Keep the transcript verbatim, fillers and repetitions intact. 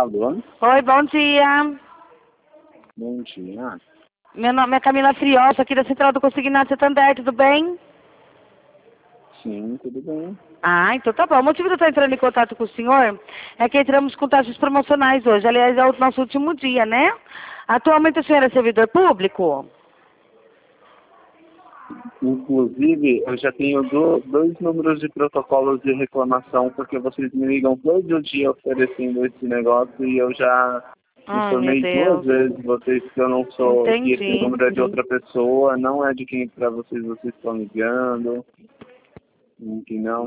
Alô? Oi, bom dia. Bom dia. Meu nome é Camila Friosa, aqui da Central do Consignado Santander, tudo bem? Sim, tudo bem. Ah, então tá bom. O motivo de eu estar entrando em contato com o senhor é que entramos com taxas promocionais hoje. Aliás, é o nosso último dia, né? Atualmente o senhor é servidor público? Inclusive, eu já tenho do, dois números de protocolos de reclamação, porque vocês me ligam todo dia oferecendo esse negócio e eu já Ai, meu informei duas Deus. vezes vocês que eu não sou, que esse Entendi. número é de outra pessoa, não é de quem para vocês vocês estão ligando, que não.